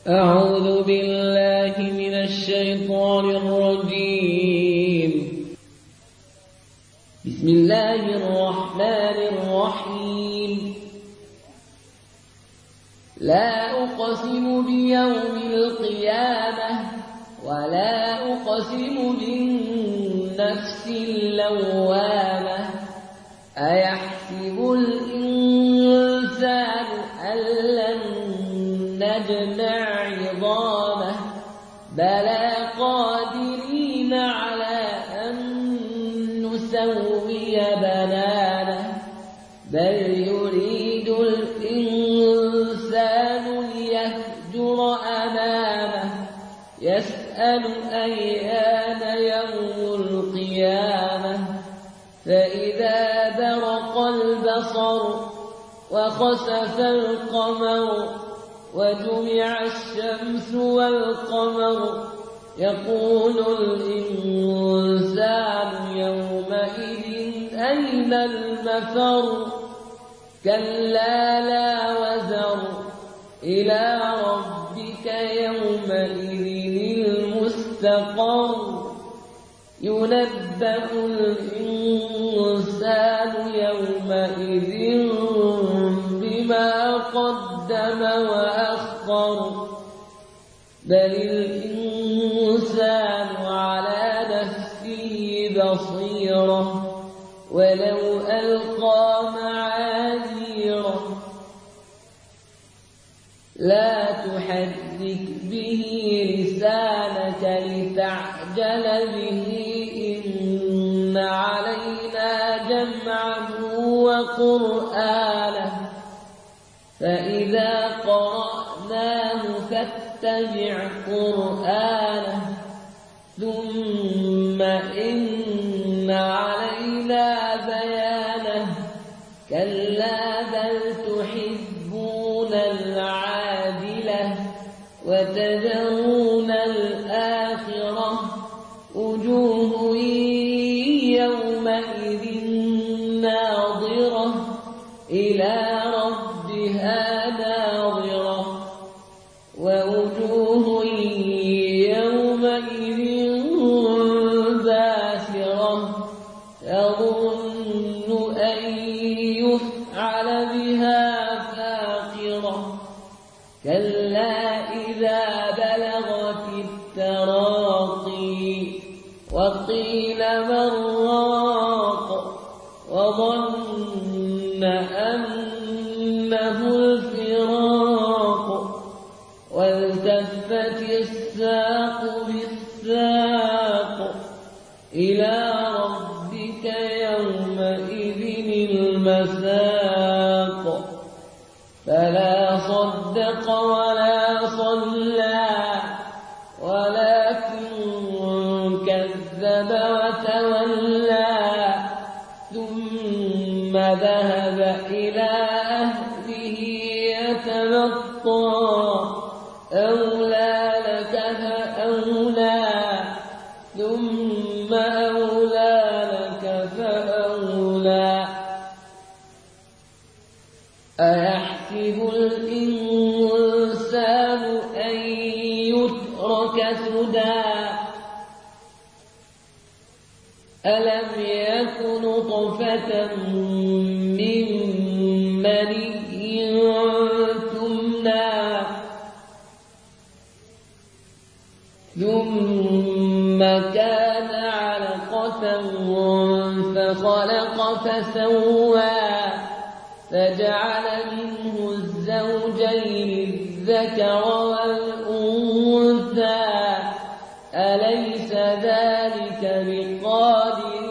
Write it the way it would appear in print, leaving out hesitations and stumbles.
أعوذ بالله من الشيطان الرجيم. بسم الله الرحمن الرحيم. لا أقسم بيوم القيامة ولا أقسم بالنفس اللوامة أيحسب الإنسان أن لن نجمع عظامه بلى قادرين على أن نسوي بنانه بل يريد الإنسان ليفجر أمامه يسأل أيان يوم القيامة فإذا برق البصر وخسف القمر وجمع الشمس والقمر يقول الإنسان يومئذ أين المفر كلا لا وزر إلى ربك يومئذ المستقر ينبأ الإنسان يومئذ بما قدم وأخر بل الإنسان على نفسه بصيرة ولو ألقى معاذيره لا تحرك به لسانك لتعجل به إن علينا جمعه وقرآنه فإذا قرأناه فاتبع قرآنه ثم إن علينا بيانه كلا بل تحبون العاجلة وتذرون الآخرة وجوه يومئذ ناظرة إلى ربها ناظرة ووجوه يومئذ باسرة تظن أن يفعل بها فاقرة كلا إذا بلغت التراقي وقيل من راق وظن أنه الفراق والتفت الساق بالساق إلى ربك يومئذ المساق فلا صدق ولا صلى ولكن كذب وتولى ثم ذهب إلى أهله يتمطى أولى لك فأولى ثم أولى لك فأولى أيحسب الإنسان أن يترك سدى ألم يك نطفة من مني تمنى ثم كان علقة فخلق فسوى فجعل منه الزوجين الذكر والأنثى أليس ذلك بقادر